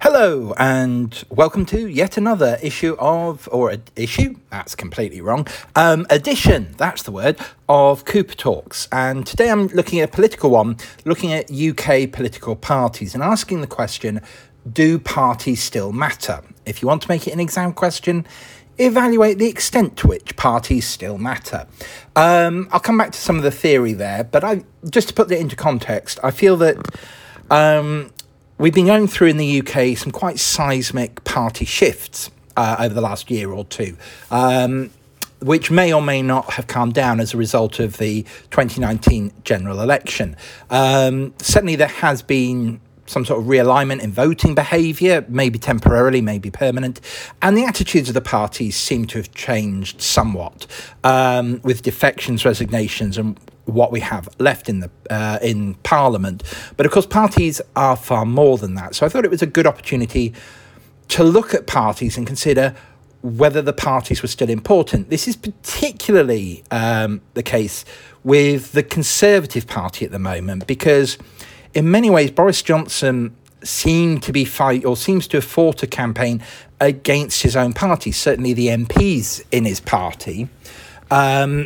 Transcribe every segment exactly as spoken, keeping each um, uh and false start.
Hello and welcome to yet another issue of, or a, issue, that's completely wrong, um, edition, that's the word, of Cooper Talks. And today I'm looking at a political one, looking at U K political parties and asking the question, do parties still matter? If you want to make it an exam question, evaluate the extent to which parties still matter. Um, I'll come back to some of the theory there, but I just to put that into context, I feel that um, we've been going through in the U K some quite seismic party shifts uh, over the last year or two, um, which may or may not have calmed down as a result of the twenty nineteen general election. Um, certainly there has been some sort of realignment in voting behaviour, maybe temporarily, maybe permanent, and the attitudes of the parties seem to have changed somewhat, um, with defections, resignations, and what we have left in the uh, in Parliament. But of course, parties are far more than that. So I thought it was a good opportunity to look at parties and consider whether the parties were still important. This is particularly um, the case with the Conservative Party at the moment, because in many ways, Boris Johnson seemed to be fight or seems to have fought a campaign against his own party, certainly the M Ps in his party, um,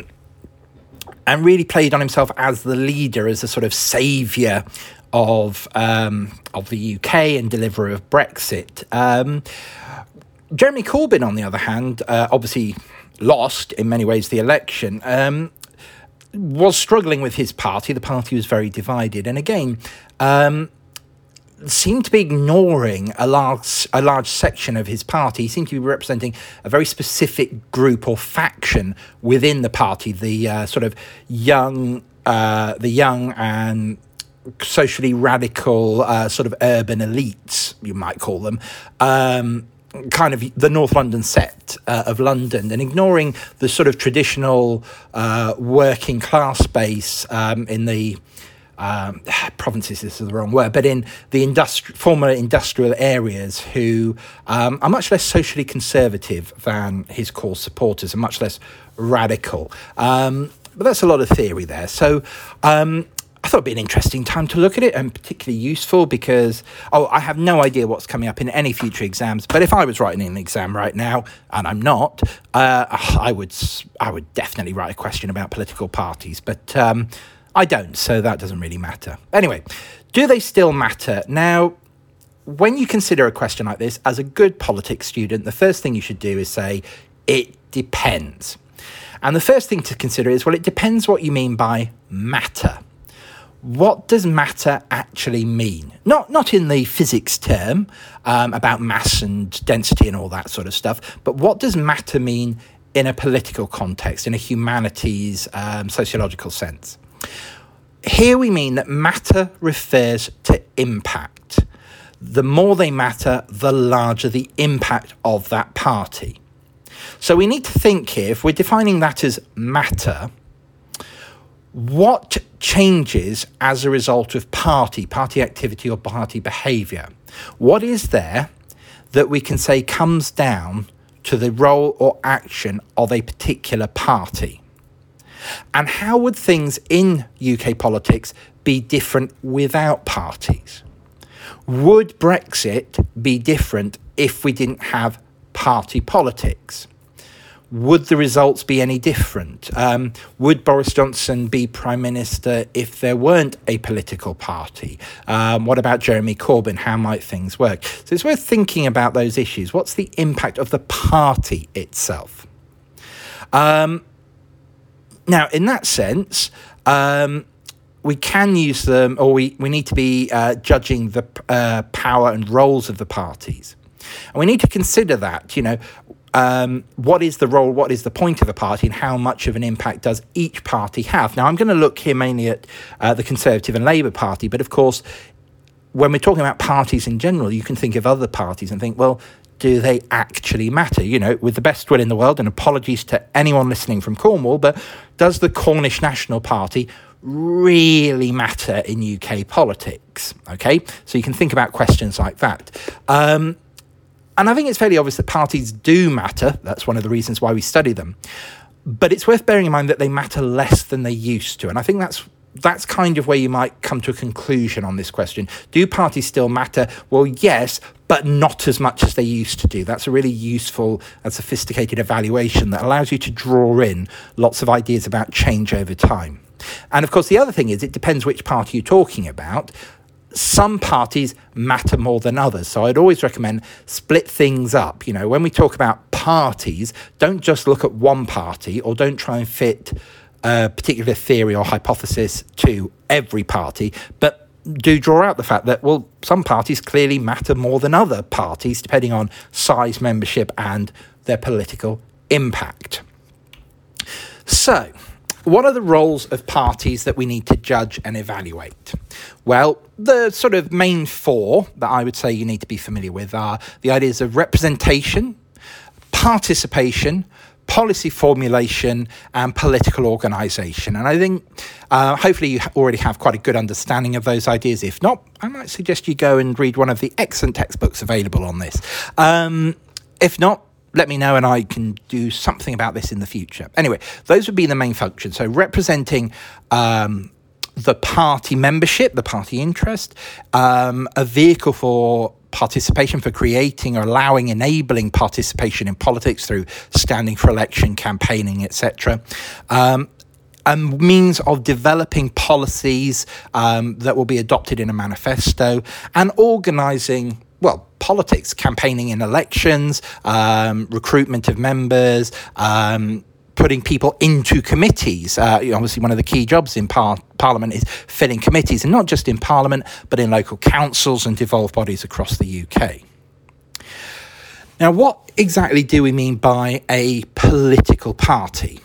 and really played on himself as the leader, as a sort of saviour of um, of the U K and deliverer of Brexit. Um, Jeremy Corbyn, on the other hand, uh, obviously lost in many ways the election, um, was struggling with his party. The party was very divided, and again, um, seemed to be ignoring a large a large section of his party. He seemed to be representing a very specific group or faction within the party, the uh, sort of young, uh, the young and socially radical uh, sort of urban elites, you might call them. Um, kind of the North London set uh, of London, and ignoring the sort of traditional uh, working class base um, in the um, provinces, this is the wrong word, but in the industri- former industrial areas, who um, are much less socially conservative than his core supporters and much less radical. Um, but that's a lot of theory there. So um, I thought it'd be an interesting time to look at it, and particularly useful because, oh, I have no idea what's coming up in any future exams. But if I was writing an exam right now, and I'm not, uh, I would I would definitely write a question about political parties. But um, I don't, so that doesn't really matter. Anyway, do they still matter? Now, when you consider a question like this, as a good politics student, the first thing you should do is say, it depends. And the first thing to consider is, well, it depends what you mean by matter. What does matter actually mean? Not not in the physics term um, about mass and density and all that sort of stuff, but what does matter mean in a political context, in a humanities, um, sociological sense? Here we mean that matter refers to impact. The more they matter, the larger the impact of that party. So we need to think here, if we're defining that as matter, what changes as a result of party, party activity or party behaviour? What is there that we can say comes down to the role or action of a particular party? And how would things in U K politics be different without parties? Would Brexit be different if we didn't have party politics? Would the results be any different? Um, would Boris Johnson be Prime Minister if there weren't a political party? Um, what about Jeremy Corbyn? How might things work? So it's worth thinking about those issues. What's the impact of the party itself? Um, now, in that sense, um, we can use them, or we, we need to be uh, judging the uh, power and roles of the parties. And we need to consider that, you know, Um, what is the role, what is the point of a party, and how much of an impact does each party have? Now, I'm going to look here mainly at uh, the Conservative and Labour Party, but of course, when we're talking about parties in general, you can think of other parties and think, well, do they actually matter? You know, with the best will in the world, and apologies to anyone listening from Cornwall, but does the Cornish National Party really matter in U K politics? Okay, so you can think about questions like that. Um, And I think it's fairly obvious that parties do matter. That's one of the reasons why we study them. But it's worth bearing in mind that they matter less than they used to. And I think that's that's kind of where you might come to a conclusion on this question. Do parties still matter? Well, yes, but not as much as they used to do. That's a really useful and sophisticated evaluation that allows you to draw in lots of ideas about change over time. And of course, the other thing is it depends which party you're talking about. Some parties matter more than others. So I'd always recommend split things up. You know, when we talk about parties, don't just look at one party, or don't try and fit a particular theory or hypothesis to every party, but do draw out the fact that, well, some parties clearly matter more than other parties, depending on size, membership, and their political impact. So, what are the roles of parties that we need to judge and evaluate? Well, the sort of main four that I would say you need to be familiar with are the ideas of representation, participation, policy formulation, and political organisation. And I think uh, hopefully you already have quite a good understanding of those ideas. If not, I might suggest you go and read one of the excellent textbooks available on this. Um, if not, let me know and I can do something about this in the future. Anyway, those would be the main functions. So representing um, the party membership, the party interest, um, a vehicle for participation, for creating or allowing, enabling participation in politics through standing for election, campaigning, et cetera. Um, a means of developing policies um, that will be adopted in a manifesto, and organising, well, politics, campaigning in elections, um, recruitment of members, um, putting people into committees. Uh, obviously, one of the key jobs in par- Parliament is filling committees, and not just in Parliament, but in local councils and devolved bodies across the U K. Now, what exactly do we mean by a political party?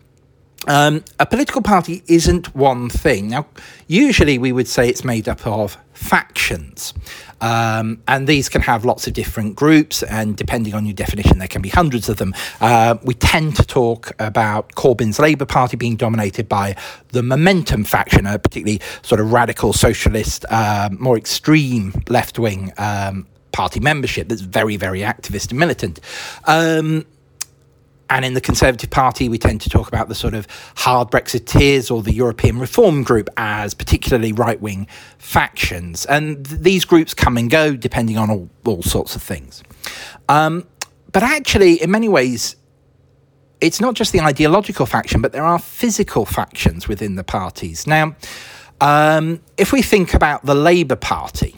Um, a political party isn't one thing. Now, usually we would say it's made up of factions. Um, and these can have lots of different groups, and depending on your definition, there can be hundreds of them. Uh, we tend to talk about Corbyn's Labour Party being dominated by the Momentum faction, a particularly sort of radical socialist, uh, more extreme left-wing um, party membership that's very, very activist and militant. Um, And in the Conservative Party, we tend to talk about the sort of hard Brexiteers or the European Reform Group as particularly right-wing factions. And th- these groups come and go depending on all, all sorts of things. Um, but actually, in many ways, it's not just the ideological faction, but there are physical factions within the parties. Now, um, if we think about the Labour Party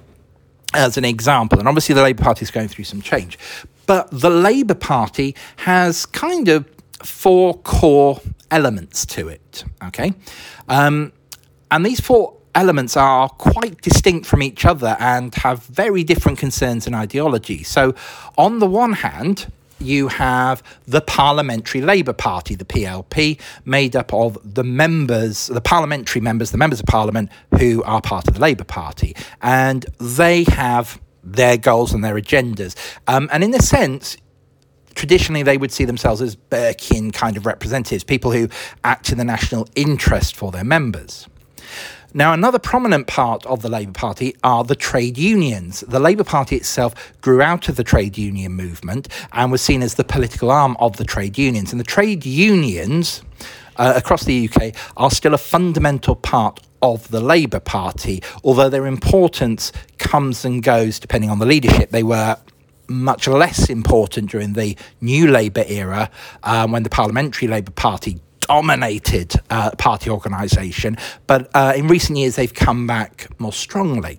as an example, and obviously the Labour Party is going through some change, but the Labour Party has kind of four core elements to it, okay? Um, and these four elements are quite distinct from each other and have very different concerns and ideologies. So on the one hand, you have the Parliamentary Labour Party, the P L P, made up of the members, the parliamentary members, the members of Parliament who are part of the Labour Party. And they have their goals and their agendas. Um, and in a sense, traditionally they would see themselves as Burkean kind of representatives, people who act in the national interest for their members. Now, another prominent part of the Labour Party are the trade unions. The Labour Party itself grew out of the trade union movement and was seen as the political arm of the trade unions. And the trade unions uh, across the U K are still a fundamental part of the Labour Party, although their importance comes and goes depending on the leadership. They were much less important during the New Labour era, um, when the Parliamentary Labour Party dominated uh, party organisation, but uh, in recent years they've come back more strongly.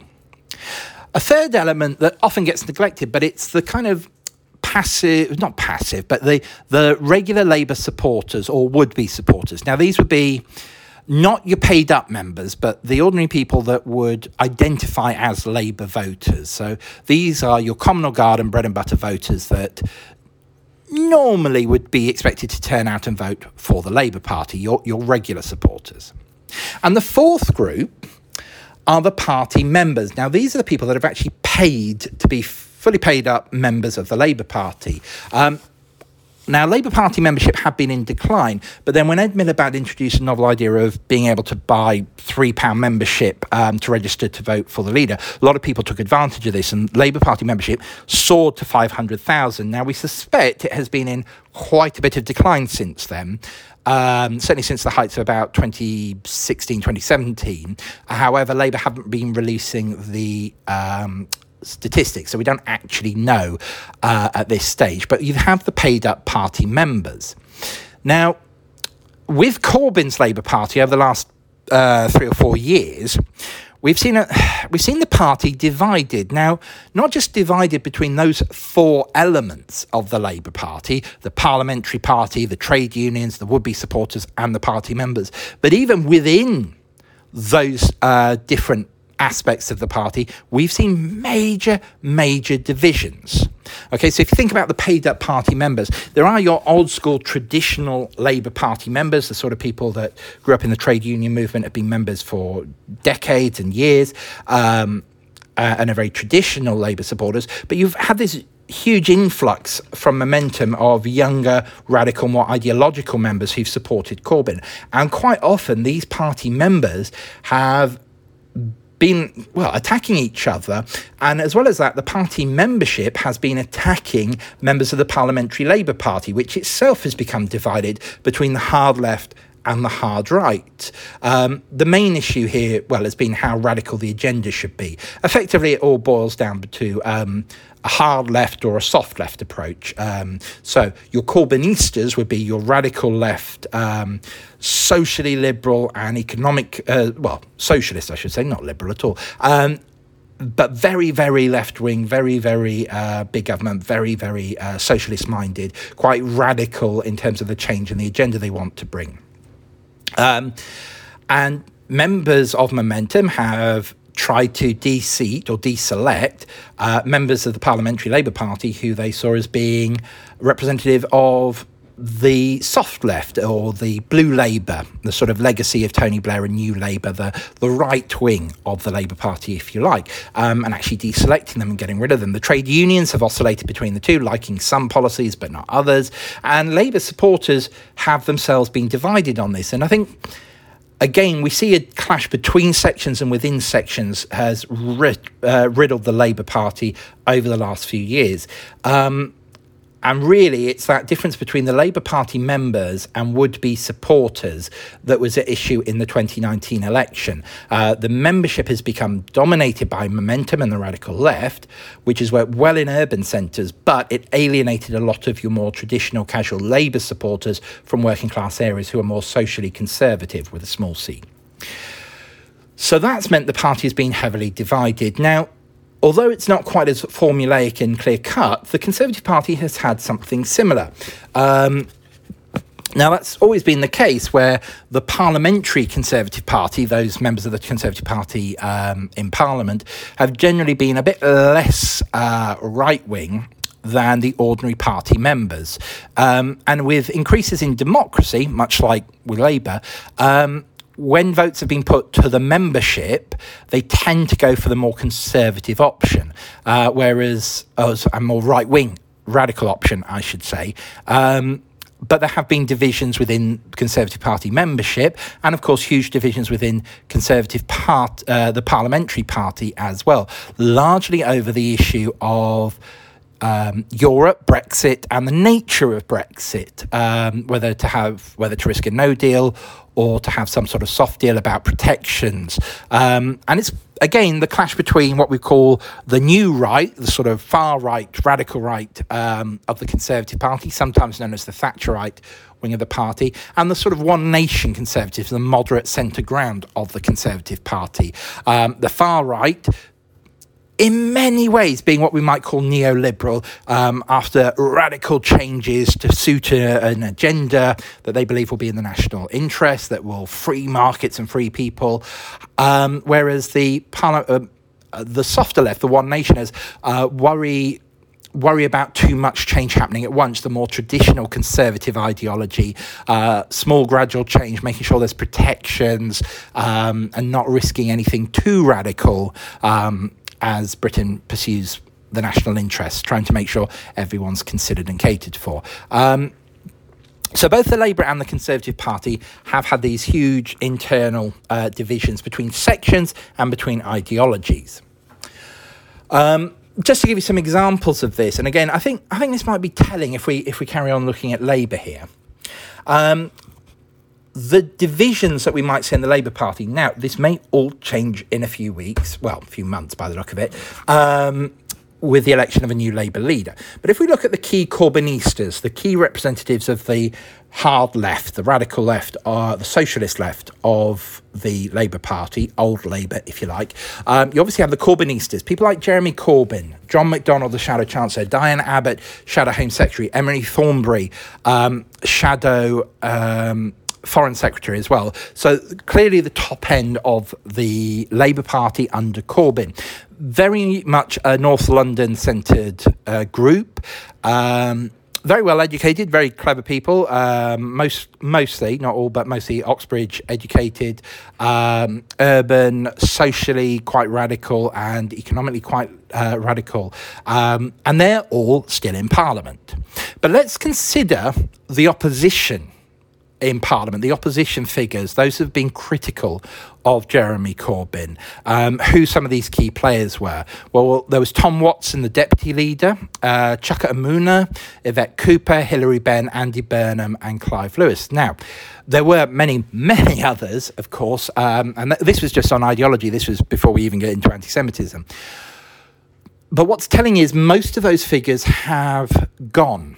A third element that often gets neglected, but it's the kind of passive, not passive, but the, the regular Labour supporters or would-be supporters. Now, these would be not your paid-up members, but the ordinary people that would identify as Labour voters. So these are your common or garden bread-and-butter voters that normally would be expected to turn out and vote for the Labour Party, your, your regular supporters. And the fourth group are the party members. Now, these are the people that have actually paid to be fully paid up members of the Labour Party. Um, Now, Labour Party membership had been in decline, but then when Ed Miliband introduced a novel idea of being able to buy three pound membership um, to register to vote for the leader, a lot of people took advantage of this, and Labour Party membership soared to five hundred thousand. Now, we suspect it has been in quite a bit of decline since then. Um, certainly since the heights of about twenty sixteen, twenty seventeen. However, Labour haven't been releasing the um, statistics, so we don't actually know uh, at this stage. But you have the paid-up party members. Now, with Corbyn's Labour Party over the last uh, three or four years, We've seen a, we've seen the party divided. Now, not just divided between those four elements of the Labour Party, the parliamentary party, the trade unions, the would-be supporters and the party members, but even within those uh, different aspects of the party, we've seen major, major divisions. Okay, so if you think about the paid-up party members, there are your old-school traditional Labour Party members, the sort of people that grew up in the trade union movement, have been members for decades and years, um, uh, and are very traditional Labour supporters. But you've had this huge influx from Momentum of younger, radical, more ideological members who've supported Corbyn. And quite often, these party members have been, well, attacking each other. And as well as that, the party membership has been attacking members of the Parliamentary Labour Party, which itself has become divided between the hard left and the hard right. Um, the main issue here, well, has been how radical the agenda should be. Effectively, it all boils down to um, a hard left or a soft left approach. Um, so your Corbynistas would be your radical left, um, socially liberal and economic, uh, well, socialist, I should say, not liberal at all. Um, but very, very left-wing, very, very uh, big government, very, very uh, socialist-minded, quite radical in terms of the change and the agenda they want to bring. Um, and members of Momentum have tried to de-seat or deselect uh, members of the Parliamentary Labour Party who they saw as being representative of the soft left or the blue Labour, the sort of legacy of Tony Blair and New Labour, the, the right wing of the Labour Party, if you like, um, and actually deselecting them and getting rid of them. The trade unions have oscillated between the two, liking some policies but not others, and Labour supporters have themselves been divided on this. And I think, again, we see a clash between sections and within sections has rid, uh, riddled the Labour Party over the last few years. Um, And really, it's that difference between the Labour Party members and would-be supporters that was at issue in the twenty nineteen election. Uh, the membership has become dominated by Momentum and the radical left, which has worked well in urban centres, but it alienated a lot of your more traditional casual Labour supporters from working-class areas who are more socially conservative with a small c. So that's meant the party has been heavily divided. Now, although it's not quite as formulaic and clear-cut, the Conservative Party has had something similar. Um, now, that's always been the case where the Parliamentary Conservative Party, those members of the Conservative Party um, in Parliament, have generally been a bit less uh, right-wing than the ordinary party members. Um, and with increases in democracy, much like with Labour, um, when votes have been put to the membership, they tend to go for the more conservative option, uh, whereas oh, a more right-wing, radical option, I should say. Um, but there have been divisions within Conservative Party membership, and of course huge divisions within Conservative part, uh, the Parliamentary Party as well, largely over the issue of Um, Europe, Brexit, and the nature of Brexit, um, whether to have, whether to risk a no deal or to have some sort of soft deal about protections. Um, and it's, again, the clash between what we call the new right, the sort of far right, radical right um, of the Conservative Party, sometimes known as the Thatcherite wing of the party, and the sort of one nation Conservatives, the moderate centre ground of the Conservative Party. Um, the far right, in many ways being what we might call neoliberal, um, after radical changes to suit a, an agenda that they believe will be in the national interest, that will free markets and free people, um, whereas the parla- uh, the softer left, the One Nationers, uh, worry worry about too much change happening at once, the more traditional conservative ideology, uh, small gradual change, making sure there's protections um, and not risking anything too radical, um, as Britain pursues the national interest, trying to make sure everyone's considered and catered for. Um, So both the Labour and the Conservative Party have had these huge internal uh, divisions between sections and between ideologies. Um, just to give you some examples of this, and again, I think I think this might be telling if we if we carry on looking at Labour here. Um, the divisions that we might see in the Labour Party now, this may all change in a few weeks, well, a few months by the look of it. Um, with the election of a new Labour leader. But if we look at the key Corbynistas, the key representatives of the hard left, the radical left, or the socialist left of the Labour Party, old Labour, if you like, um, you obviously have the Corbynistas, people like Jeremy Corbyn, John McDonnell, the Shadow Chancellor, Diane Abbott, Shadow Home Secretary, Emily Thornberry, um, Shadow... Um, Foreign Secretary as well. So clearly the top end of the Labour Party under Corbyn. Very much a North London centred uh, group. Um, very well educated, very clever people. Um, most, mostly, not all, but mostly Oxbridge educated, um, urban, socially quite radical and economically quite uh, radical. Um, and they're all still in Parliament. But let's consider the opposition in Parliament, the opposition figures, those who have been critical of Jeremy Corbyn, um, who some of these key players were. Well, there was Tom Watson, the deputy leader, uh, Chuka Umunna, Yvette Cooper, Hilary Benn, Andy Burnham and Clive Lewis. Now, there were many, many others, of course, um, and th- this was just on ideology. This was before we even get into anti-Semitism. But what's telling is most of those figures have gone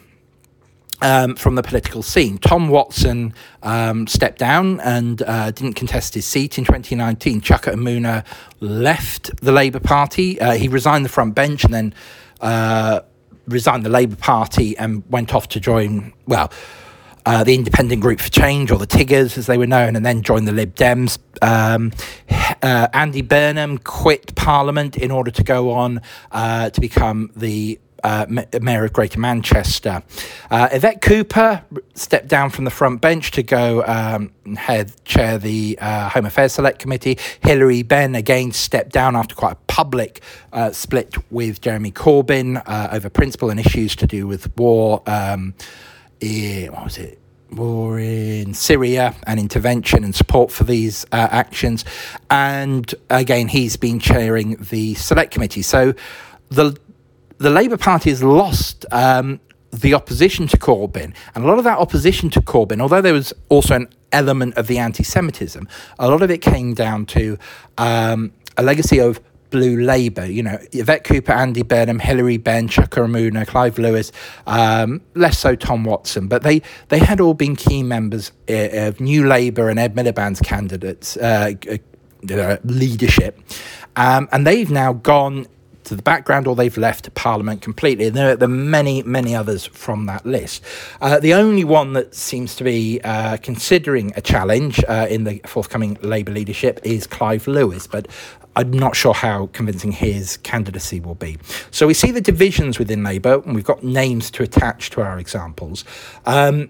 Um, from the political scene. Tom Watson um, stepped down and uh, didn't contest his seat in twenty nineteen. Chuka Umunna left the Labour Party. Uh, he resigned the front bench and then uh, resigned the Labour Party and went off to join, well, uh, the Independent Group for Change, or the Tiggers as they were known, and then joined the Lib Dems. Um, uh, Andy Burnham quit Parliament in order to go on uh, to become the Uh, Mayor of Greater Manchester. Uh, Yvette Cooper stepped down from the front bench to go um, head chair the uh, Home Affairs Select Committee. Hilary Benn again stepped down after quite a public uh, split with Jeremy Corbyn uh, over principle and issues to do with war. Um, in, what was it? War in Syria and intervention and support for these uh, actions. And again, he's been chairing the Select Committee. So the The Labour Party has lost um, the opposition to Corbyn. And a lot of that opposition to Corbyn, although there was also an element of the anti-Semitism, a lot of it came down to um, a legacy of blue Labour. You know, Yvette Cooper, Andy Burnham, Hilary Benn, Chuka Umunna, Clive Lewis, um, less so Tom Watson. But they, they had all been key members of New Labour and Ed Miliband's candidates, uh, uh, leadership. Um, and they've now gone to the background, or they've left Parliament completely. And there are, there are many, many others from that list. Uh, the only one that seems to be uh, considering a challenge uh, in the forthcoming Labour leadership is Clive Lewis, but I'm not sure how convincing his candidacy will be. So we see the divisions within Labour, and we've got names to attach to our examples. Um,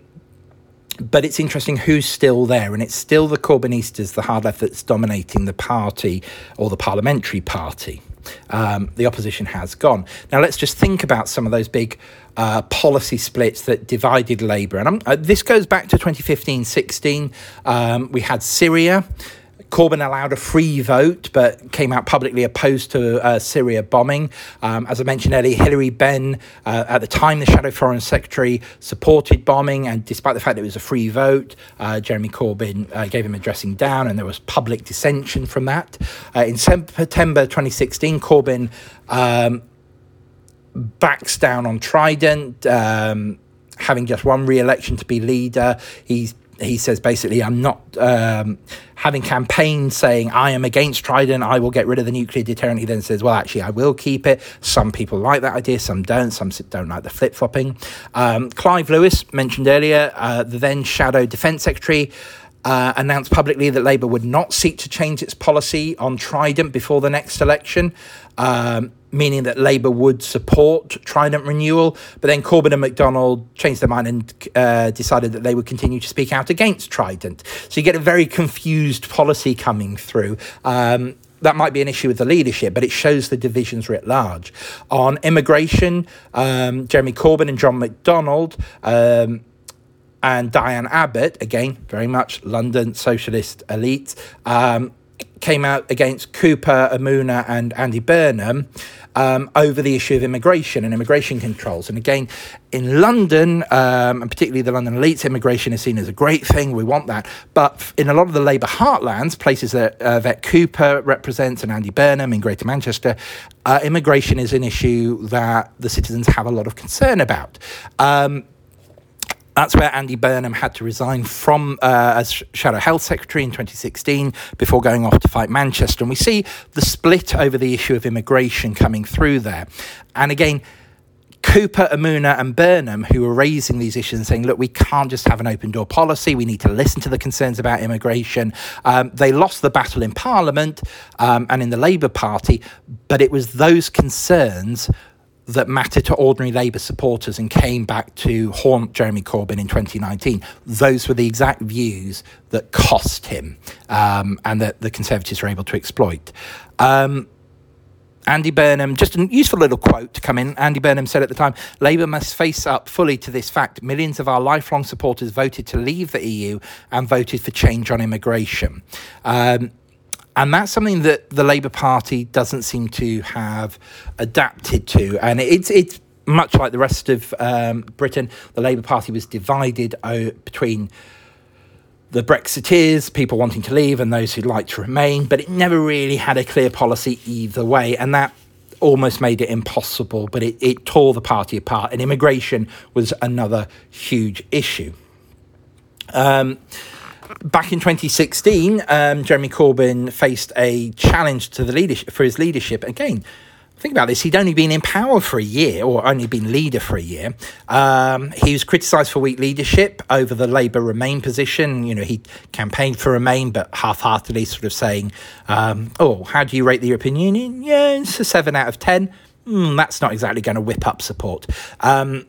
But it's interesting who's still there, and it's still the Corbynistas, the hard left, that's dominating the party, or the parliamentary party. Um, the opposition has gone. Now, let's just think about some of those big uh, policy splits that divided Labour. And I'm, uh, this goes back to twenty fifteen sixteen. Um, we had Syria. Corbyn allowed a free vote, but came out publicly opposed to uh, Syria bombing. Um, as I mentioned earlier, Hilary Benn, uh, at the time the Shadow Foreign Secretary, supported bombing, and despite the fact that it was a free vote, uh, Jeremy Corbyn uh, gave him a dressing down, and there was public dissension from that. Uh, in September twenty sixteen, Corbyn um, backs down on Trident, um, having just one re-election to be leader. He's He says basically, I'm not um, having campaigns saying I am against Trident, I will get rid of the nuclear deterrent. He then says, well, actually, I will keep it. Some people like that idea, some don't. Some don't like the flip-flopping. Um, Clive Lewis, mentioned earlier, uh, the then Shadow Defence Secretary, uh, announced publicly that Labour would not seek to change its policy on Trident before the next election. Um, meaning that Labour would support Trident renewal, but then Corbyn and McDonnell changed their mind and uh, decided that they would continue to speak out against Trident. So you get a very confused policy coming through. Um, that might be an issue with the leadership, but it shows the divisions writ large. On immigration, um, Jeremy Corbyn and John McDonnell um, and Diane Abbott, again, very much London socialist elite, um, came out against Cooper, Amuna and Andy Burnham um, over the issue of immigration and immigration controls. And again, in London, um, and particularly the London elites, immigration is seen as a great thing. We want that. But in a lot of the Labour heartlands, places that uh, Vet Cooper represents and Andy Burnham in Greater Manchester, uh, immigration is an issue that the citizens have a lot of concern about. Um, That's where Andy Burnham had to resign from uh, as Shadow Health Secretary in twenty sixteen before going off to fight Manchester. And we see the split over the issue of immigration coming through there. And again, Cooper, Amuna and Burnham, who were raising these issues and saying, look, we can't just have an open door policy. We need to listen to the concerns about immigration. Um, they lost the battle in Parliament um, and in the Labour Party, but it was those concerns that mattered to ordinary Labour supporters and came back to haunt Jeremy Corbyn in twenty nineteen. Those were the exact views that cost him um, and that the Conservatives were able to exploit. Um, Andy Burnham, just a useful little quote to come in. Andy Burnham said at the time, Labour must face up fully to this fact. Millions of our lifelong supporters voted to leave the E U and voted for change on immigration. Um, And that's something that the Labour Party doesn't seem to have adapted to. And it's it's much like the rest of um, Britain. The Labour Party was divided uh, between the Brexiteers, people wanting to leave, and those who'd like to remain. But it never really had a clear policy either way. And that almost made it impossible. But it, it tore the party apart. And immigration was another huge issue. Um Back in twenty sixteen, um, Jeremy Corbyn faced a challenge to the leadership for his leadership. Again, think about this: he'd only been in power for a year, or only been leader for a year. Um, he was criticised for weak leadership over the Labour Remain position. You know, he campaigned for Remain, but half-heartedly, sort of saying, um, "Oh, how do you rate the European Union? Yeah, it's a seven out of ten. Mm, that's not exactly going to whip up support." Um,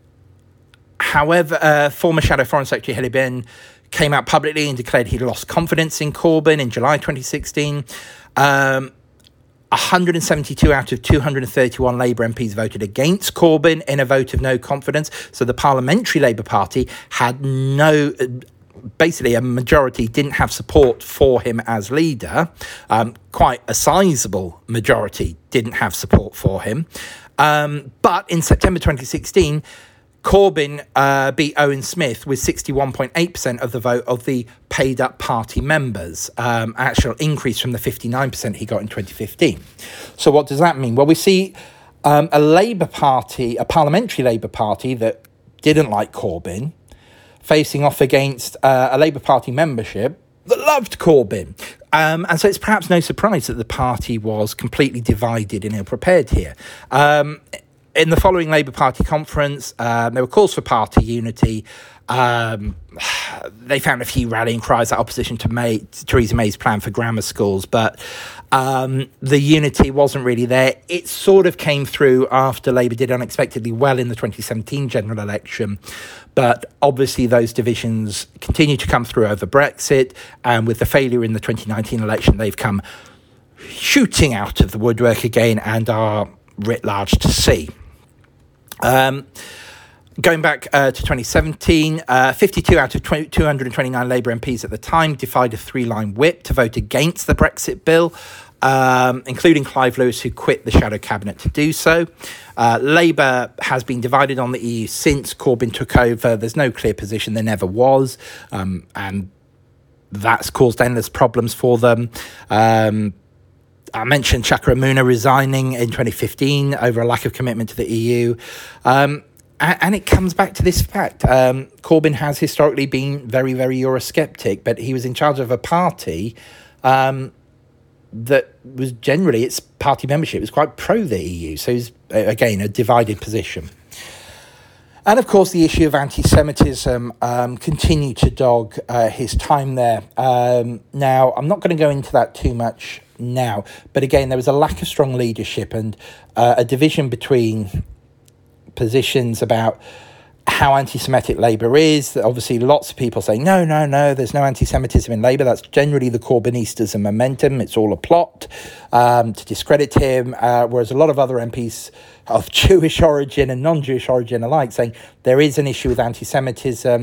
however, uh, former Shadow Foreign Secretary Heli Ben came out publicly and declared he'd lost confidence in Corbyn in July twenty sixteen. Um, one hundred seventy-two out of two hundred thirty-one Labour M Ps voted against Corbyn in a vote of no confidence. So the Parliamentary Labour Party had no... Basically, a majority didn't have support for him as leader. Um, quite a sizable majority didn't have support for him. Um, but in September twenty sixteen... Corbyn uh, beat Owen Smith with sixty-one point eight percent of the vote of the paid-up party members, um, actual increase from the fifty-nine percent he got in twenty fifteen. So what does that mean? Well, we see um, a Labour Party, a parliamentary Labour Party that didn't like Corbyn, facing off against uh, a Labour Party membership that loved Corbyn. Um, and so it's perhaps no surprise that the party was completely divided and ill-prepared here. Um In the following Labour Party conference, uh, there were calls for party unity. Um, they found a few rallying cries at opposition to May, to Theresa May's plan for grammar schools, but um, the unity wasn't really there. It sort of came through after Labour did unexpectedly well in the twenty seventeen general election, but obviously those divisions continue to come through over Brexit, and with the failure in the twenty nineteen election, they've come shooting out of the woodwork again and are writ large to see. Um, going back uh, to twenty seventeen, uh, fifty-two out of two hundred twenty-nine Labour M Ps at the time defied a three-line whip to vote against the Brexit bill, um, including Clive Lewis, who quit the shadow cabinet to do so. Uh, Labour has been divided on the E U since Corbyn took over. There's no clear position. There never was. Um, and that's caused endless problems for them. Um, I mentioned Chaka Amuna resigning in twenty fifteen over a lack of commitment to the E U. Um, and, and it comes back to this fact. Um, Corbyn has historically been very, very Eurosceptic, but he was in charge of a party um, that was generally, its party membership was quite pro the E U. So he's, again, a divided position. And, of course, the issue of anti-Semitism um, continued to dog uh, his time there. Um, now, I'm not going to go into that too much now, but again, there was a lack of strong leadership and uh, a division between positions about how anti-Semitic Labour is. Obviously, lots of people saying, no, no, no, there's no anti-Semitism in Labour. That's generally the Corbynistas and Momentum. It's all a plot um, to discredit him, uh, whereas a lot of other M Ps of Jewish origin and non-Jewish origin alike saying there is an issue with anti-Semitism.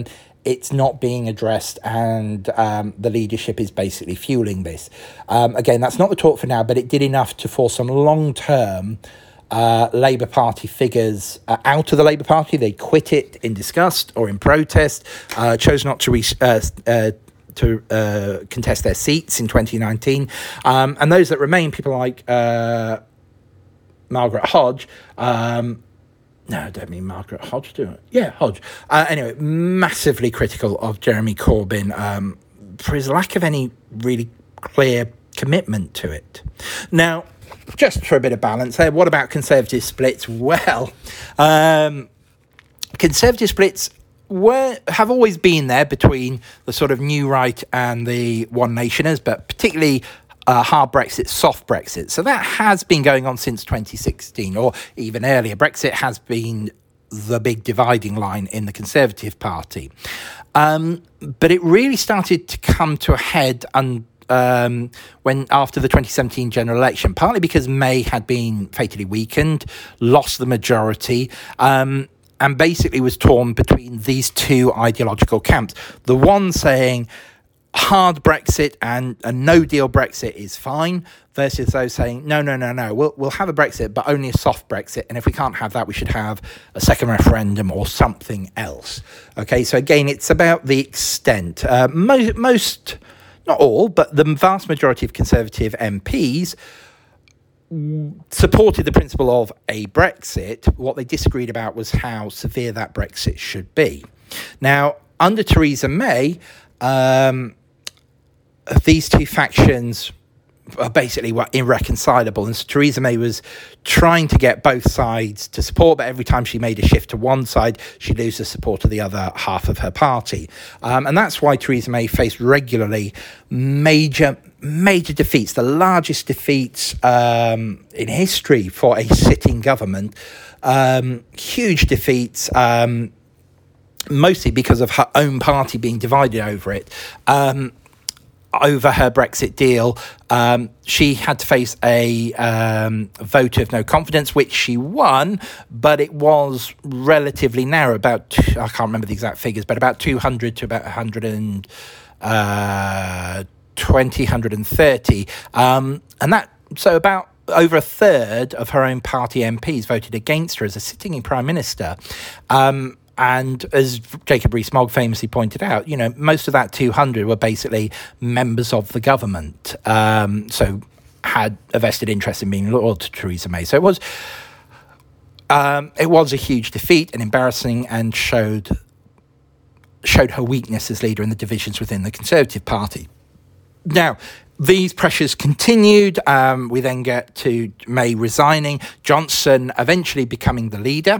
it's not being addressed, and um, the leadership is basically fueling this. Um, again, that's not the talk for now, but it did enough to force some long-term uh, Labour Party figures uh, out of the Labour Party. They quit it in disgust or in protest, uh, chose not to re- uh, uh, to uh, contest their seats in twenty nineteen. Um, and those that remain, people like uh, Margaret Hodge, um, no, I don't mean Margaret Hodge, do I? Yeah, Hodge. Uh, anyway, massively critical of Jeremy Corbyn um, for his lack of any really clear commitment to it. Now, just for a bit of balance there, what about Conservative splits? Well, um, Conservative splits were have always been there between the sort of new right and the One Nationers, but particularly uh, hard Brexit, soft Brexit. So that has been going on since twenty sixteen, or even earlier. Brexit has been the big dividing line in the Conservative Party. Um, but it really started to come to a head un- um, when after the twenty seventeen general election, partly because May had been fatally weakened, lost the majority, um, and basically was torn between these two ideological camps. The one saying hard Brexit and a no-deal Brexit is fine, versus those saying, no, no, no, no, we'll, we'll have a Brexit, but only a soft Brexit. And if we can't have that, we should have a second referendum or something else. Okay, so again, it's about the extent. Uh, most, most, not all, but the vast majority of Conservative M Ps supported the principle of a Brexit. What they disagreed about was how severe that Brexit should be. Now, under Theresa May, um, these two factions are basically were irreconcilable, and so Theresa May was trying to get both sides to support, but every time she made a shift to one side, she'd lose the support of the other half of her party. Um, and that's why Theresa May faced regularly major, major defeats, the largest defeats um, in history for a sitting government, um, huge defeats, um, mostly because of her own party being divided over it. Um, over her Brexit deal, um, she had to face a um, vote of no confidence, which she won, but it was relatively narrow, about, I can't remember the exact figures, but about two hundred to about one hundred twenty, one hundred thirty. Um, and that, so about over a third of her own party M Ps voted against her as a sitting Prime Minister. Um, And as Jacob Rees-Mogg famously pointed out, you know, most of that two hundred were basically members of the government, um, so had a vested interest in being loyal to Theresa May. So it was, um, it was a huge defeat and embarrassing, and showed showed her weakness as leader in the divisions within the Conservative Party. Now, these pressures continued. Um, we then get to May resigning, Johnson eventually becoming the leader.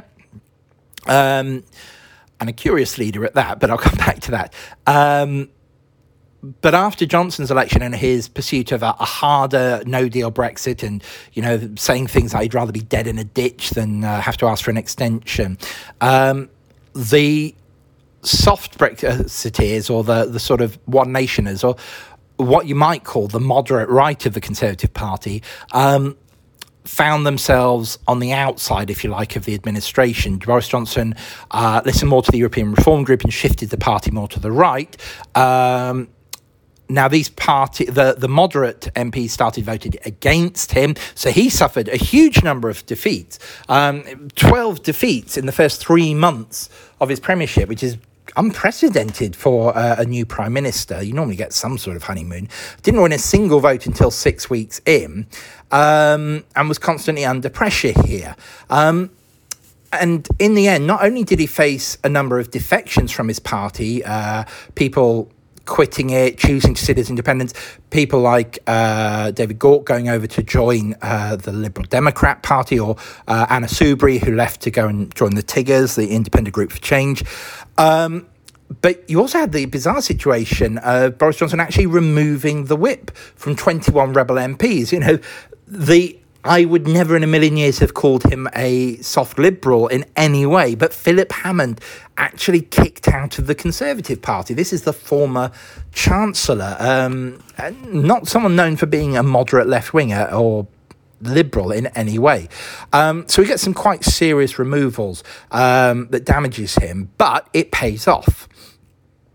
Um, and a curious leader at that, but I'll come back to that. Um, but after Johnson's election and his pursuit of a, a harder no-deal Brexit, and, you know, saying things like he'd rather be dead in a ditch than uh, have to ask for an extension, um, the soft Brexiteers, or the, the sort of One Nationers, or what you might call the moderate right of the Conservative Party, um, found themselves on the outside, if you like, of the administration. Boris Johnson uh, listened more to the European Reform Group and shifted the party more to the right. Um, now, these party, the, the moderate M Ps started voting against him, so he suffered a huge number of defeats. Um, twelve defeats in the first three months of his premiership, which is unprecedented for uh, a new prime minister. You normally get some sort of honeymoon. Didn't win a single vote until six weeks in, um, and was constantly under pressure here. Um, and in the end, not only did he face a number of defections from his party, uh, people quitting it, choosing to sit as independents, people like uh, David Gauke going over to join uh, the Liberal Democrat Party, or uh, Anna Soubry, who left to go and join the Tiggers, the Independent Group for Change. Um, but you also had the bizarre situation of Boris Johnson actually removing the whip from twenty-one rebel M Ps. You know, the I would never in a million years have called him a soft liberal in any way, but Philip Hammond actually kicked out of the Conservative Party. This is the former Chancellor, um, not someone known for being a moderate left-winger or liberal in any way. Um, so we get some quite serious removals um, that damages him, but it pays off.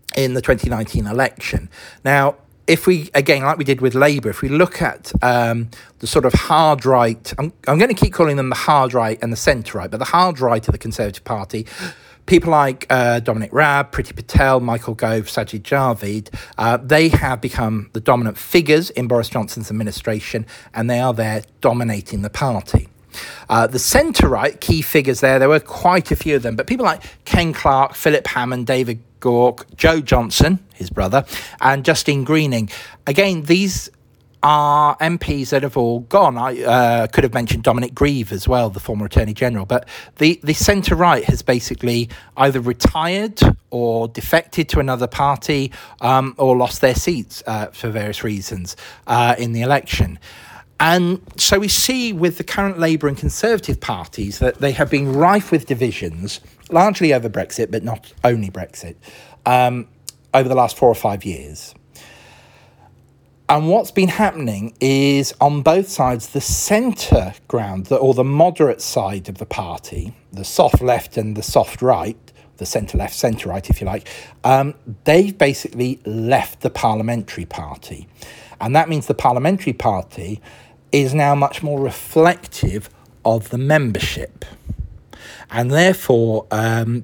in the twenty nineteen election. Now, if we, again, like we did with Labour, if we look at um, the sort of hard right, I'm, I'm going to keep calling them the hard right and the centre right, but the hard right of the Conservative Party, people like uh, Dominic Raab, Priti Patel, Michael Gove, Sajid Javid, uh, they have become the dominant figures in Boris Johnson's administration, and they are there dominating the party. Uh, the centre-right, key figures there, there were quite a few of them, but people like Ken Clarke, Philip Hammond, David Gauke, Joe Johnson, his brother, and Justine Greening. Again, these are M Ps that have all gone. I uh, could have mentioned Dominic Grieve as well, the former Attorney General, but the, the centre-right has basically either retired or defected to another party um, or lost their seats uh, for various reasons uh, in the election. And so we see with the current Labour and Conservative parties that they have been rife with divisions, largely over Brexit, but not only Brexit, um, over the last four or five years. And what's been happening is on both sides, the centre ground, or the moderate side of the party, the soft left and the soft right, the centre left, centre right, if you like, um, they've basically left the parliamentary party. And that means the parliamentary party is now much more reflective of the membership. And therefore, um,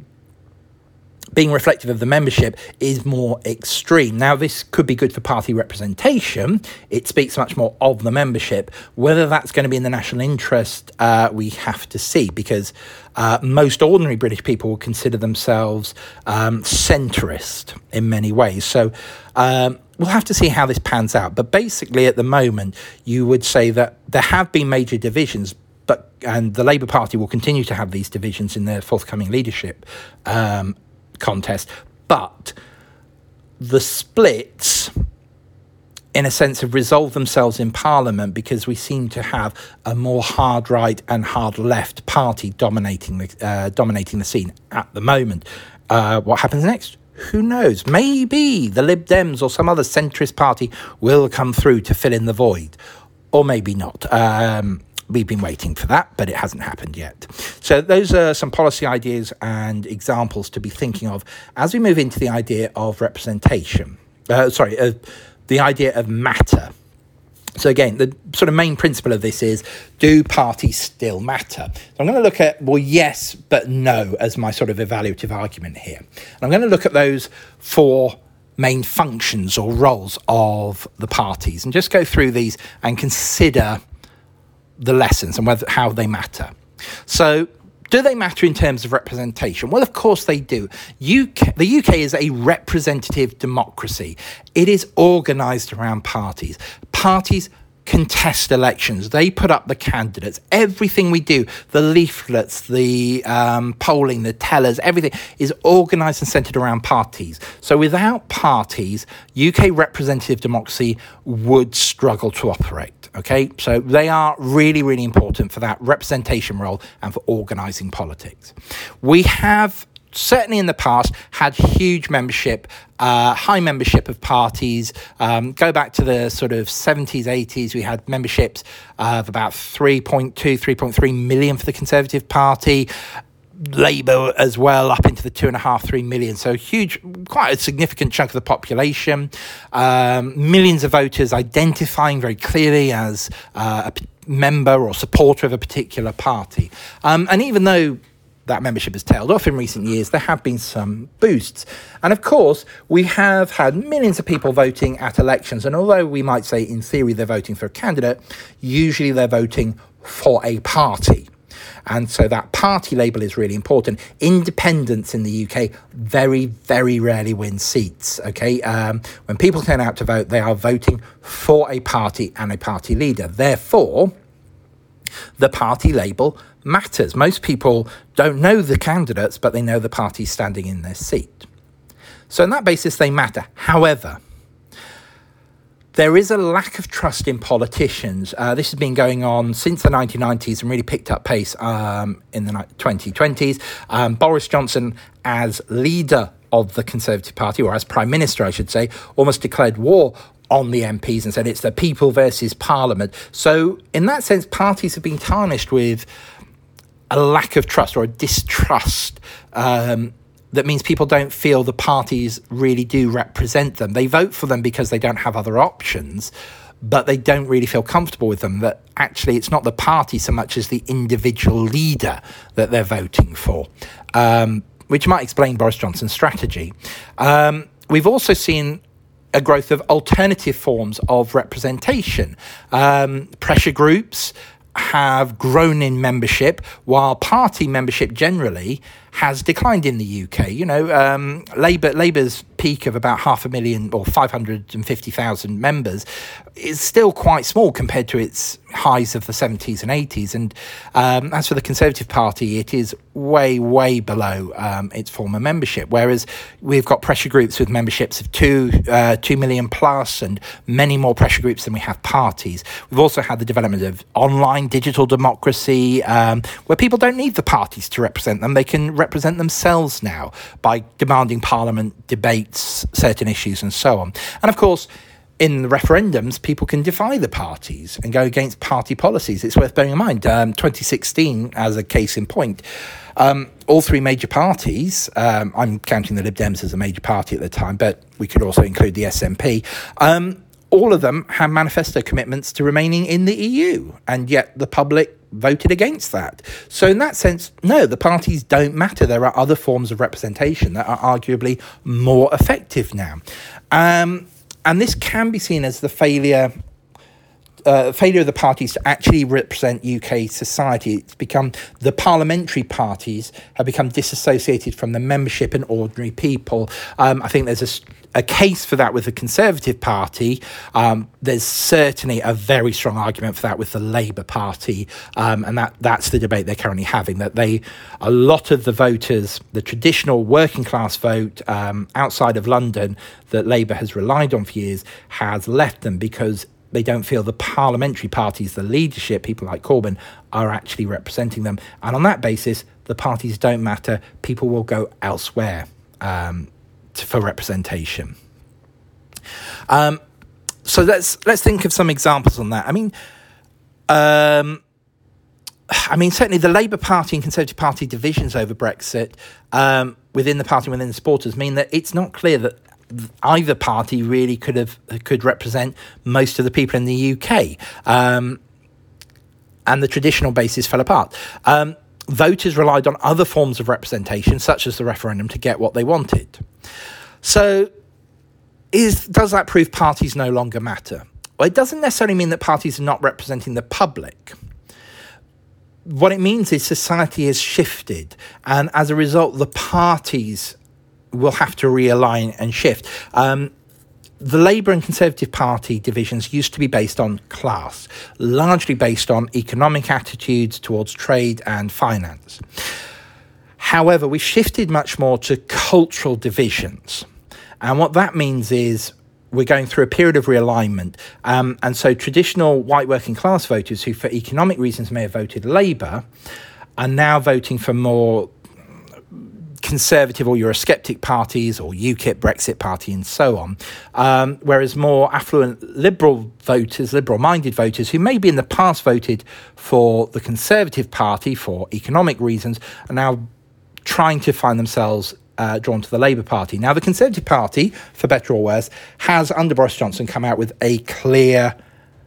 being reflective of the membership is more extreme. Now, this could be good for party representation. It speaks much more of the membership. Whether that's going to be in the national interest, uh, we have to see, because uh, most ordinary British people will consider themselves um, centrist in many ways. So um, we'll have to see how this pans out. But basically, at the moment, you would say that there have been major divisions, but and the Labour Party will continue to have these divisions in their forthcoming leadership um contest, but the splits in a sense have resolved themselves in Parliament, because we seem to have a more hard right and hard left party dominating the uh, dominating the scene at the moment. Uh, what happens next? Who knows? Maybe the Lib Dems or some other centrist party will come through to fill in the void, or maybe not. Um, We've been waiting for that, but it hasn't happened yet. So those are some policy ideas and examples to be thinking of as we move into the idea of representation. Uh, sorry, uh, the idea of matter. So again, the sort of main principle of this is, do parties still matter? So I'm going to look at, well, yes, but no, as my sort of evaluative argument here. And I'm going to look at those four main functions or roles of the parties and just go through these and consider the lessons and whether how they matter. So, do they matter in terms of representation? Well, of course they do. U K, the U K is a representative democracy. It is organised around parties. Parties contest elections. They put up the candidates. Everything we do, the leaflets, the um, polling, the tellers, everything is organised and centred around parties. So without parties, U K representative democracy would struggle to operate. Okay, so they are really, really important for that representation role and for organising politics. We have certainly in the past had huge membership, uh, high membership of parties. Um, go back to the sort of seventies, eighties, we had memberships of about three point two, three point three million for the Conservative Party. Labour as well, up into the two and a half, three million. So huge, quite a significant chunk of the population. Um, millions of voters identifying very clearly as uh, a p- member or supporter of a particular party. Um, and even though that membership has tailed off in recent years, there have been some boosts. And of course, we have had millions of people voting at elections. And although we might say in theory they're voting for a candidate, usually they're voting for a party. And so that party label is really important. Independents in the U K very, very rarely win seats, okay? Um, when people turn out to vote, they are voting for a party and a party leader. Therefore, the party label matters. Most people don't know the candidates, but they know the party standing in their seat. So on that basis, they matter. However, there is a lack of trust in politicians. Uh, this has been going on since the nineteen nineties and really picked up pace um, in the twenty twenties. Um, Boris Johnson, as leader of the Conservative Party, or as Prime Minister, I should say, almost declared war on the M Ps and said it's the people versus Parliament. So in that sense, parties have been tarnished with a lack of trust or a distrust um, that means people don't feel the parties really do represent them. They vote for them because they don't have other options, but they don't really feel comfortable with them, that actually it's not the party so much as the individual leader that they're voting for, um, which might explain Boris Johnson's strategy. Um, we've also seen a growth of alternative forms of representation. Um, pressure groups have grown in membership, while party membership generally has declined in the U K. You know, um, Labour Labour's peak of about half a million or five hundred fifty thousand members is still quite small compared to its highs of the seventies and eighties. And um, as for the Conservative Party, it is way, way below um, its former membership, whereas we've got pressure groups with memberships of two, uh, two million plus and many more pressure groups than we have parties. We've also had the development of online digital democracy, um, where people don't need the parties to represent them. They can represent themselves now by demanding Parliament debates certain issues and so on. And of course, in the referendums, people can defy the parties and go against party policies. It's worth bearing in mind. Um, twenty sixteen, as a case in point, um, all three major parties, um, I'm counting the Lib Dems as a major party at the time, but we could also include the S N P, um, all of them have manifesto commitments to remaining in the E U, and yet the public voted against that. So in that sense, no, the parties don't matter. There are other forms of representation that are arguably more effective now. Um, and this can be seen as the failure uh, failure of the parties to actually represent U K society. It's become, the parliamentary parties have become disassociated from the membership and ordinary people. Um, I think there's a, a case for that with the Conservative Party. Um, there's certainly a very strong argument for that with the Labour Party. Um, and that, that's the debate they're currently having, that they, a lot of the voters, the traditional working class vote um, outside of London that Labour has relied on for years, has left them because they don't feel the parliamentary parties, the leadership, people like Corbyn, are actually representing them. And on that basis, the parties don't matter. People will go elsewhere um, to, for representation. Um, so let's let's think of some examples on that. I mean, um, I mean certainly the Labour Party and Conservative Party divisions over Brexit um, within the party, within the supporters, mean that it's not clear that either party really could have could represent most of the people in the U K, um, and the traditional basis fell apart. Um, voters relied on other forms of representation, such as the referendum, to get what they wanted. So, is does that prove parties no longer matter? Well, it doesn't necessarily mean that parties are not representing the public. What it means is society has shifted, and as a result, the parties will have to realign and shift. Um, the Labour and Conservative Party divisions used to be based on class, largely based on economic attitudes towards trade and finance. However, we shifted much more to cultural divisions. And what that means is we're going through a period of realignment. Um, and so traditional white working class voters who, for economic reasons, may have voted Labour, are now voting for more Conservative or Eurosceptic parties, or UKIP, Brexit Party, and so on. Um, whereas more affluent Liberal voters, Liberal-minded voters, who maybe in the past voted for the Conservative Party for economic reasons, are now trying to find themselves uh, drawn to the Labour Party. Now, the Conservative Party, for better or worse, has, under Boris Johnson, come out with a clear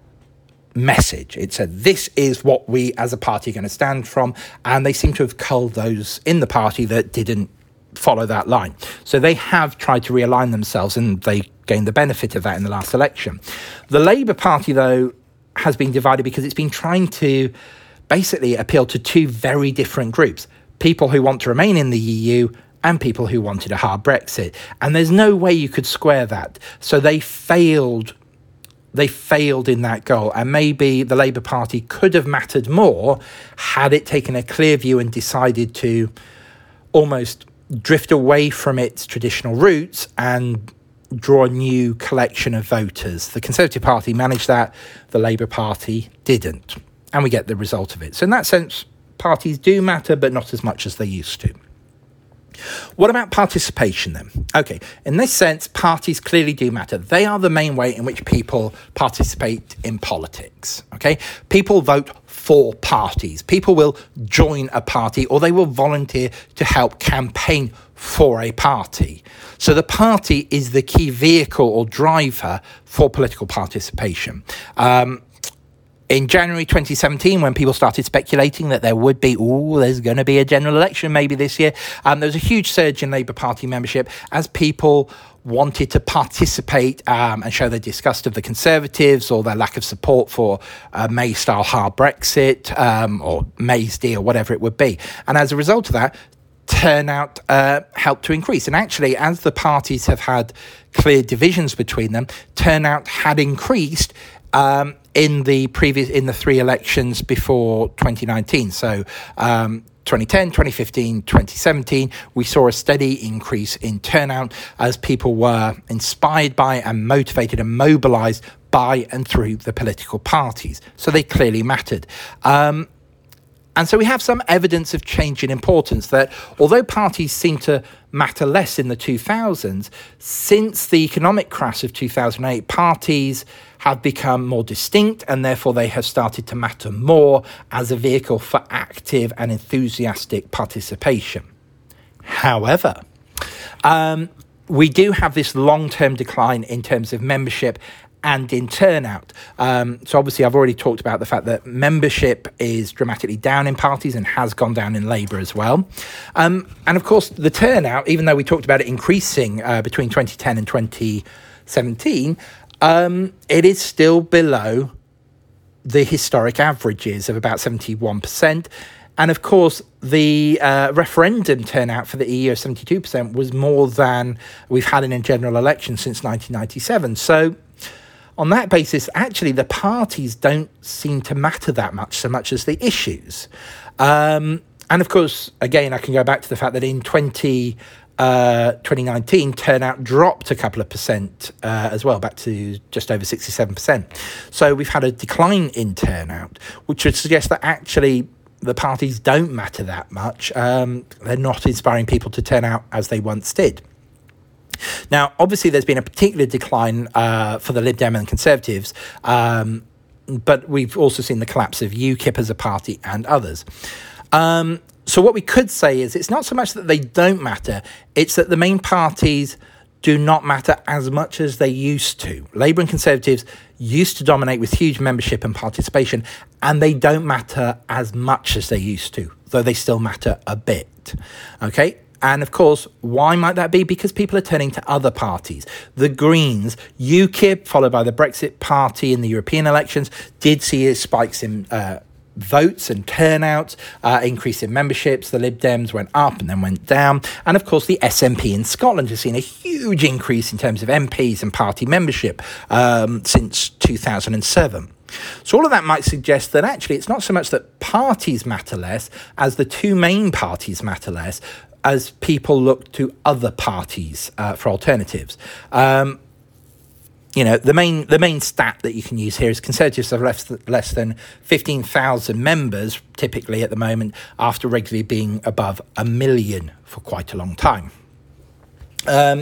message. It said, this is what we as a party are going to stand from, and they seem to have culled those in the party that didn't follow that line. So they have tried to realign themselves, and they gained the benefit of that in the last election. The Labour Party, though, has been divided because it's been trying to basically appeal to two very different groups: people who want to remain in the E U and people who wanted a hard Brexit. And there's no way you could square that. So they failed They failed in that goal, and maybe the Labour Party could have mattered more had it taken a clear view and decided to almost drift away from its traditional roots and draw a new collection of voters. The Conservative Party managed that, the Labour Party didn't, and we get the result of it. So in that sense, parties do matter, but not as much as they used to. What about participation then? Okay, in this sense, parties clearly do matter. They are the main way in which people participate in politics, okay? People vote for parties. People will join a party, or they will volunteer to help campaign for a party. So the party is the key vehicle or driver for political participation. Um, In January twenty seventeen, when people started speculating that there would be, oh, there's going to be a general election maybe this year, um, there was a huge surge in Labour Party membership as people wanted to participate um, and show their disgust of the Conservatives or their lack of support for uh, May-style hard Brexit um, or May's deal, whatever it would be. And as a result of that, turnout uh, helped to increase. And actually, as the parties have had clear divisions between them, turnout had increased um, in the previous in the three elections before twenty nineteen. So um, twenty ten, twenty fifteen, twenty seventeen, we saw a steady increase in turnout as people were inspired by and motivated and mobilised by and through the political parties. So they clearly mattered. Um, And so we have some evidence of change in importance that although parties seem to matter less in the two thousands, since the economic crash of two thousand eight, parties have become more distinct and therefore they have started to matter more as a vehicle for active and enthusiastic participation. However, um, we do have this long-term decline in terms of membership and in turnout. Um, so obviously I've already talked about the fact that membership is dramatically down in parties and has gone down in Labour as well. Um, and of course the turnout, even though we talked about it increasing uh, between twenty ten and twenty seventeen, um, it is still below the historic averages of about seventy-one percent. And of course, the uh, referendum turnout for the E U of seventy-two percent was more than we've had in a general election since nineteen ninety-seven. So on that basis, actually, the parties don't seem to matter that much, so much as the issues. Um, and of course, again, I can go back to the fact that in twenty, uh, twenty nineteen, turnout dropped a couple of percent uh, as well, back to just over sixty-seven percent. So we've had a decline in turnout, which would suggest that actually the parties don't matter that much. Um, they're not inspiring people to turn out as they once did. Now, obviously, there's been a particular decline uh, for the Lib Dem and Conservatives, um, but we've also seen the collapse of UKIP as a party and others. Um, so what we could say is it's not so much that they don't matter, it's that the main parties do not matter as much as they used to. Labour and Conservatives used to dominate with huge membership and participation, and they don't matter as much as they used to, though they still matter a bit. Okay? And of course, why might that be? Because people are turning to other parties. The Greens, UKIP, followed by the Brexit Party in the European elections, did see spikes in uh, votes and turnout, uh, increase in memberships. The Lib Dems went up and then went down. And of course, the S N P in Scotland has seen a huge increase in terms of M Ps and party membership um, since two thousand seven. So all of that might suggest that actually it's not so much that parties matter less as the two main parties matter less, as people look to other parties uh, for alternatives. Um, you know, the main the main stat that you can use here is Conservatives have less, less than fifteen thousand members, typically at the moment, after regularly being above a million for quite a long time. Um,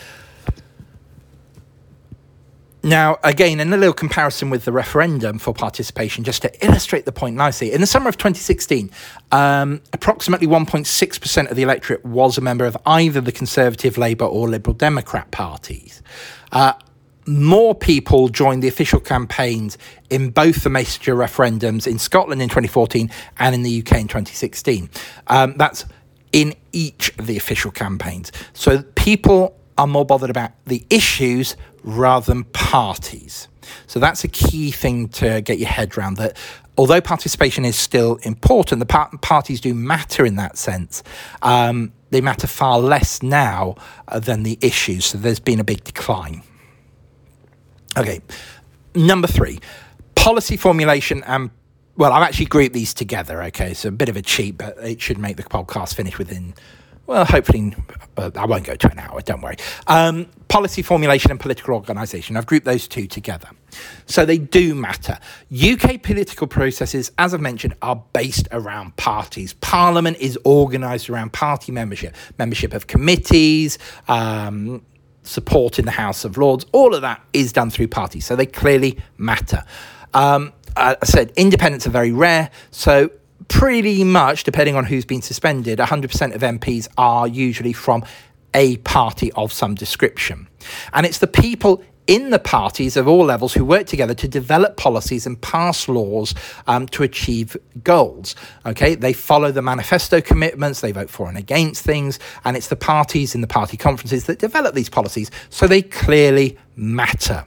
Now, again, in a little comparison with the referendum for participation, just to illustrate the point nicely, in the summer of twenty sixteen, um, approximately one point six percent of the electorate was a member of either the Conservative, Labour or Liberal Democrat parties. Uh, more people joined the official campaigns in both the major referendums in Scotland in twenty fourteen and in the U K in twenty sixteen. Um, that's in each of the official campaigns. So people are more bothered about the issues rather than parties. So that's a key thing to get your head around, that although participation is still important, the par- parties do matter in that sense. Um, they matter far less now uh, than the issues. So there's been a big decline. Okay, number three, policy formulation and well, I've actually grouped these together, okay? So a bit of a cheat, but it should make the podcast finish within, well, hopefully, uh, I won't go to an hour, don't worry. Um, policy formulation and political organisation. I've grouped those two together. So they do matter. U K political processes, as I've mentioned, are based around parties. Parliament is organised around party membership, membership of committees, um, support in the House of Lords. All of that is done through parties, so they clearly matter. Um, I said independents are very rare, so pretty much, depending on who's been suspended, one hundred percent of M Ps are usually from a party of some description. And it's the people in the parties of all levels who work together to develop policies and pass laws um, to achieve goals. Okay, they follow the manifesto commitments, they vote for and against things, and it's the parties in the party conferences that develop these policies, so they clearly matter.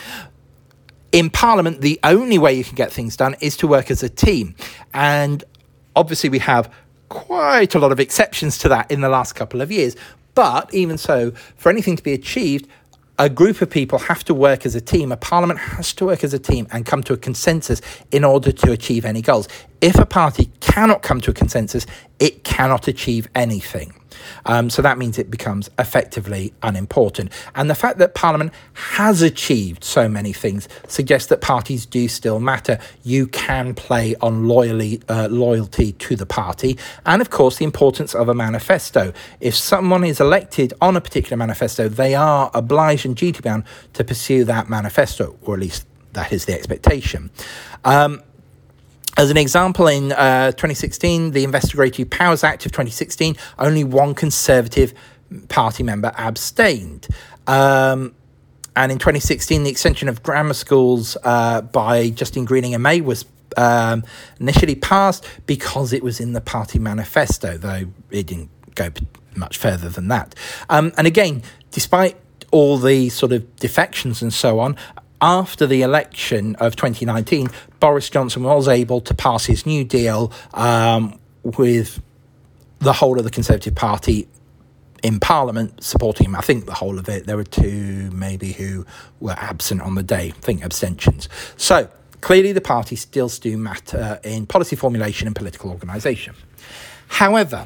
In Parliament, the only way you can get things done is to work as a team, and obviously we have quite a lot of exceptions to that in the last couple of years, but even so, for anything to be achieved, a group of people have to work as a team. A parliament has to work as a team and come to a consensus in order to achieve any goals. If a party cannot come to a consensus, it cannot achieve anything. Um, so that means it becomes effectively unimportant. And the fact that Parliament has achieved so many things suggests that parties do still matter. You can play on loyally, uh, loyalty to the party. And of course, the importance of a manifesto. If someone is elected on a particular manifesto, they are obliged and duty bound to pursue that manifesto, or at least that is the expectation. Um, As an example, in uh, twenty sixteen, the Investigatory Powers Act of twenty sixteen, only one Conservative Party member abstained. Um, and in twenty sixteen, the extension of grammar schools uh, by Justine Greening and May was um, initially passed because it was in the party manifesto, though it didn't go much further than that. Um, and again, despite all the sort of defections and so on, after the election of twenty nineteen, Boris Johnson was able to pass his New Deal um, with the whole of the Conservative Party in Parliament supporting him. I think the whole of it. There were two maybe who were absent on the day, I think abstentions. So clearly the party still do matter in policy formulation and political organisation. However,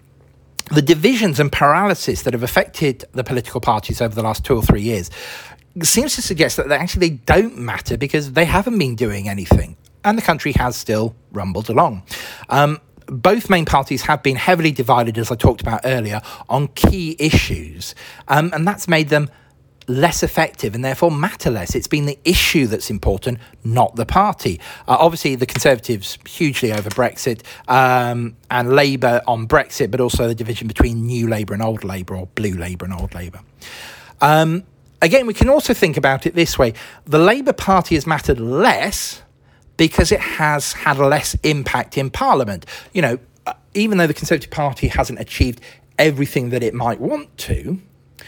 the divisions and paralysis that have affected the political parties over the last two or three years seems to suggest that they actually don't matter because they haven't been doing anything and the country has still rumbled along. Um, both main parties have been heavily divided, as I talked about earlier, on key issues, um, and that's made them less effective and therefore matter less. It's been the issue that's important, not the party. Uh, obviously, the Conservatives hugely over Brexit um, and Labour on Brexit, but also the division between New Labour and Old Labour, or Blue Labour and Old Labour. Um, Again, we can also think about it this way. The Labour Party has mattered less because it has had less impact in Parliament. You know, even though the Conservative Party hasn't achieved everything that it might want to,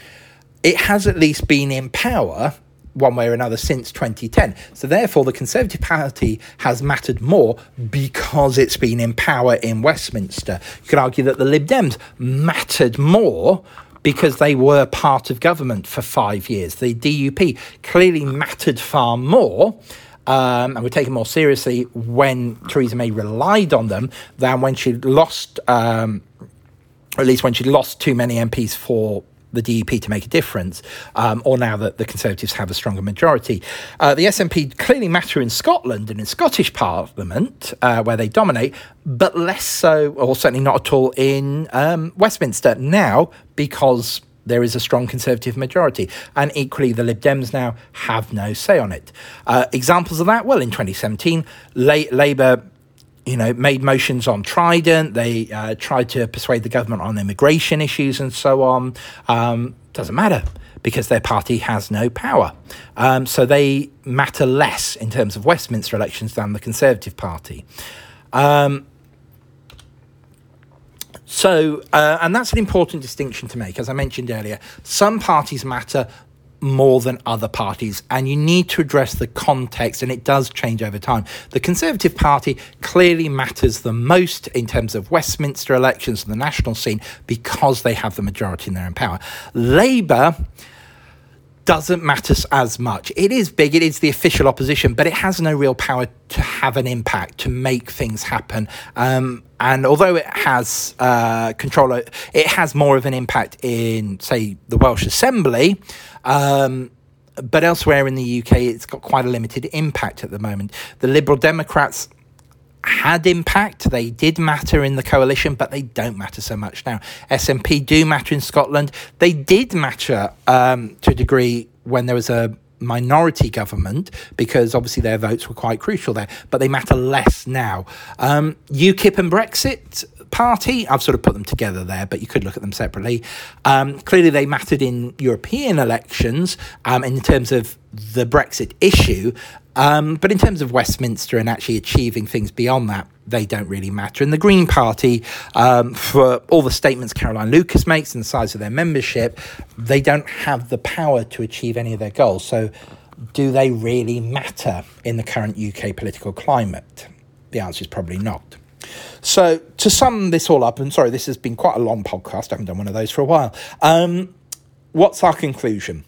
it has at least been in power one way or another since twenty ten. So therefore, the Conservative Party has mattered more because it's been in power in Westminster. You could argue that the Lib Dems mattered more because they were part of government for five years. The D U P clearly mattered far more um, and were taken more seriously when Theresa May relied on them than when she lost, um, or at least when she lost too many M Ps for the D U P to make a difference, um, or now that the Conservatives have a stronger majority. Uh, the S N P clearly matter in Scotland and in Scottish Parliament, uh, where they dominate, but less so, or certainly not at all, in um, Westminster now, because there is a strong Conservative majority. And equally, the Lib Dems now have no say on it. Uh, examples of that? Well, in twenty seventeen, La- Labour you know, made motions on Trident. They uh, tried to persuade the government on immigration issues and so on. Um, doesn't matter because their party has no power. Um, so they matter less in terms of Westminster elections than the Conservative Party. Um, so, uh, and that's an important distinction to make. As I mentioned earlier, some parties matter more than other parties, and you need to address the context, and it does change over time. The Conservative Party clearly matters the most in terms of Westminster elections and the national scene because they have the majority and they're in power. Labour doesn't matter as much. It is big, it is the official opposition, but it has no real power to have an impact, to make things happen. Um, and although it has uh, control, it has more of an impact in, say, the Welsh Assembly, um, but elsewhere in the U K, it's got quite a limited impact at the moment. The Liberal Democrats had impact. They did matter in the coalition, but they don't matter so much now. S N P do matter in Scotland. They did matter um, to a degree when there was a minority government because obviously their votes were quite crucial there, but they matter less now. Um, UKIP and Brexit Party, I've sort of put them together there, but you could look at them separately. Um, clearly they mattered in European elections um, in terms of the Brexit issue, um, but in terms of Westminster and actually achieving things beyond that, they don't really matter. And the Green Party, um, for all the statements Caroline Lucas makes and the size of their membership, they don't have the power to achieve any of their goals. So do they really matter in the current U K political climate? The answer is probably not. So to sum this all up, and sorry, this has been quite a long podcast. I haven't done one of those for a while. Um, what's our conclusion?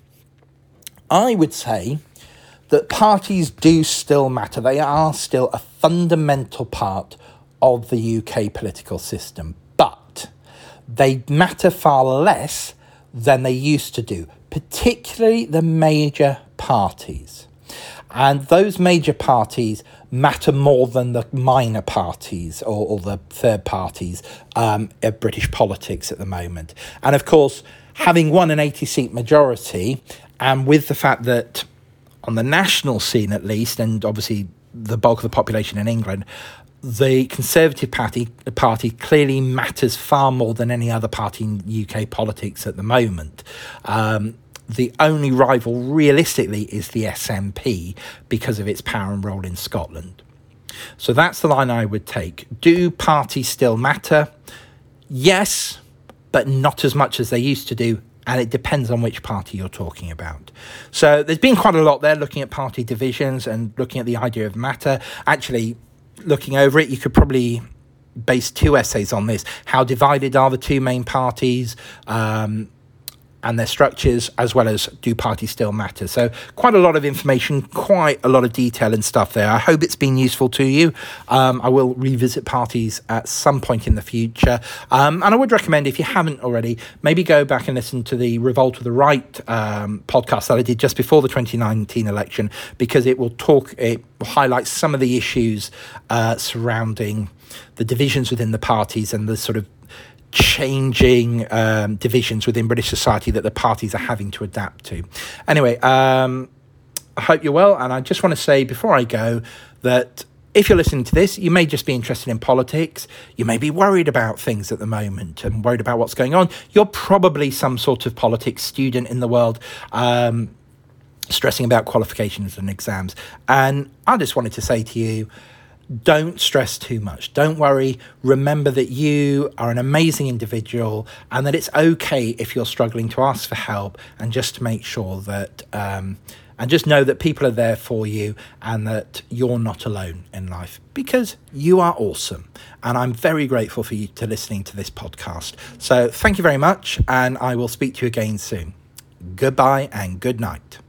I would say that parties do still matter. They are still a fundamental part of the U K political system, but they matter far less than they used to do, particularly the major parties. And those major parties matter more than the minor parties or, or the third parties um, of British politics at the moment. And of course, having won an eighty-seat majority, and with the fact that on the national scene at least, and obviously the bulk of the population in England, the Conservative Party party clearly matters far more than any other party in U K politics at the moment. Um, the only rival realistically is the S N P because of its power and role in Scotland. So that's the line I would take. Do parties still matter? Yes, but not as much as they used to do. And it depends on which party you're talking about. So there's been quite a lot there looking at party divisions and looking at the idea of matter. Actually, looking over it, you could probably base two essays on this. How divided are the two main parties um, and their structures, as well as do parties still matter? So quite a lot of information, quite a lot of detail and stuff there. I hope it's been useful to you. Um, I will revisit parties at some point in the future. Um, and I would recommend, if you haven't already, maybe go back and listen to the Revolt of the Right um, podcast that I did just before the twenty nineteen election, because it will talk, it will highlight some of the issues uh, surrounding the divisions within the parties and the sort of changing um, divisions within British society that the parties are having to adapt to. Anyway, um, I hope you're well. And I just want to say before I go that if you're listening to this, you may just be interested in politics. You may be worried about things at the moment and worried about what's going on. You're probably some sort of politics student in the world, um, stressing about qualifications and exams. And I just wanted to say to you, don't stress too much. Don't worry. Remember that you are an amazing individual and that it's okay if you're struggling to ask for help, and just to make sure that, um, and just know that people are there for you and that you're not alone in life, because you are awesome. And I'm very grateful for you to listening to this podcast. So thank you very much, and I will speak to you again soon. Goodbye and good night.